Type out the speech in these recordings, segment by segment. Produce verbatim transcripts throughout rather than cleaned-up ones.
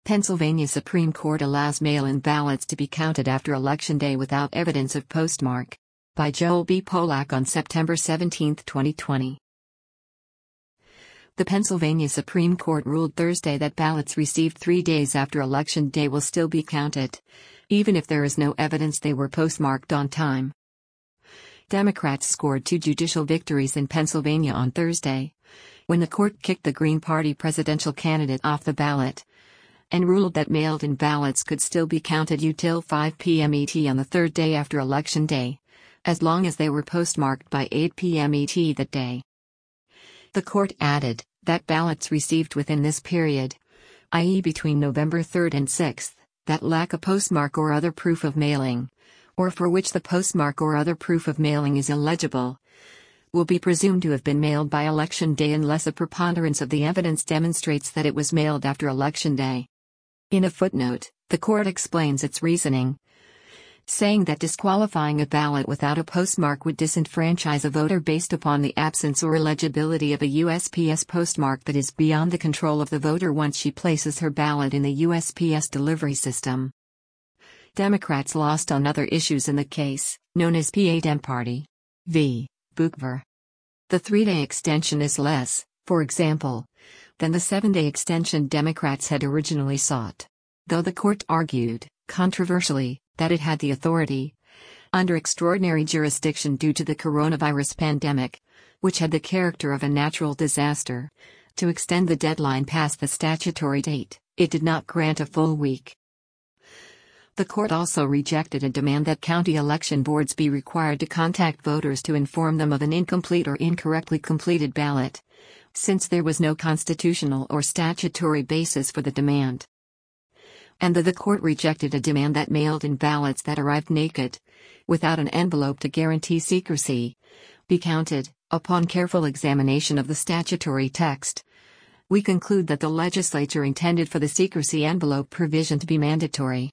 Pennsylvania Supreme Court allows mail-in ballots to be counted after Election Day without evidence of postmark. By Joel B. Polak on September seventeenth, twenty twenty. The Pennsylvania Supreme Court ruled Thursday that ballots received three days after Election Day will still be counted, even if there is no evidence they were postmarked on time. Democrats scored two judicial victories in Pennsylvania on Thursday, when the court kicked the Green Party presidential candidate off the ballot, and ruled that mailed-in ballots could still be counted until five p m E T on the third day after Election Day, as long as they were postmarked by eight p m E T that day. The court added that ballots received within this period, that is between November third and sixth, that lack a postmark or other proof of mailing, or for which the postmark or other proof of mailing is illegible, will be presumed to have been mailed by Election Day unless a preponderance of the evidence demonstrates that it was mailed after Election Day. In a footnote, the court explains its reasoning, saying that disqualifying a ballot without a postmark would disenfranchise a voter based upon the absence or illegibility of a U S P S postmark that is beyond the control of the voter once she places her ballot in the U S P S delivery system. Democrats lost on other issues in the case, known as P A Dem Party v. Bookver. The three-day extension is less, for example, than the seven-day extension Democrats had originally sought, though the court argued, controversially, that it had the authority, under extraordinary jurisdiction due to the coronavirus pandemic, which had the character of a natural disaster, to extend the deadline past the statutory date. It did not grant a full week. The court also rejected a demand that county election boards be required to contact voters to inform them of an incomplete or incorrectly completed ballot, since there was no constitutional or statutory basis for the demand. And the, the court rejected a demand that mailed-in ballots that arrived naked, without an envelope to guarantee secrecy, be counted. Upon careful examination of the statutory text, we conclude that the legislature intended for the secrecy envelope provision to be mandatory.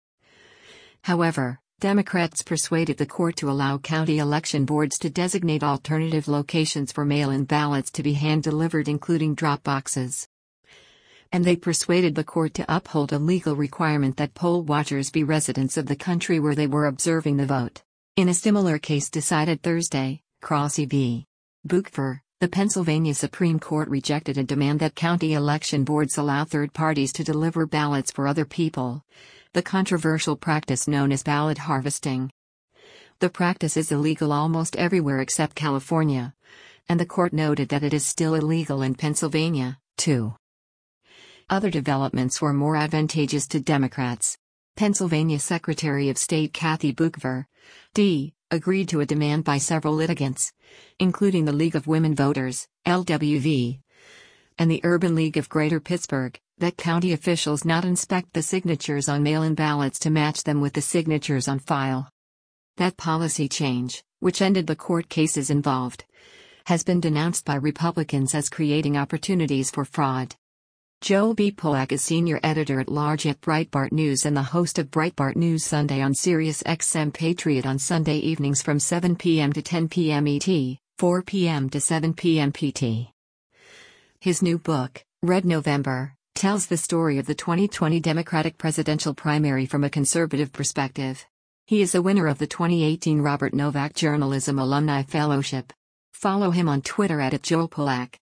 However, Democrats persuaded the court to allow county election boards to designate alternative locations for mail-in ballots to be hand-delivered, including drop boxes. And they persuaded the court to uphold a legal requirement that poll watchers be residents of the country where they were observing the vote. In a similar case decided Thursday, Crossy v. Bookver, the Pennsylvania Supreme Court rejected a demand that county election boards allow third parties to deliver ballots for other people, the controversial practice known as ballot harvesting. The practice is illegal almost everywhere except California, and the court noted that it is still illegal in Pennsylvania, too. Other developments were more advantageous to Democrats. Pennsylvania Secretary of State Kathy Boockver, D., agreed to a demand by several litigants, including the League of Women Voters, L W V, and the Urban League of Greater Pittsburgh, that county officials not inspect the signatures on mail-in ballots to match them with the signatures on file. That policy change, which ended the court cases involved, has been denounced by Republicans as creating opportunities for fraud. Joel B. Polak is senior editor-at-large at Breitbart News and the host of Breitbart News Sunday on Sirius X M Patriot on Sunday evenings from seven p m to ten p m E T, four p m to seven p m P T. His new book, Red November, tells the story of the twenty twenty Democratic presidential primary from a conservative perspective. He is a winner of the twenty eighteen Robert Novak Journalism Alumni Fellowship. Follow him on Twitter at Joel Polak.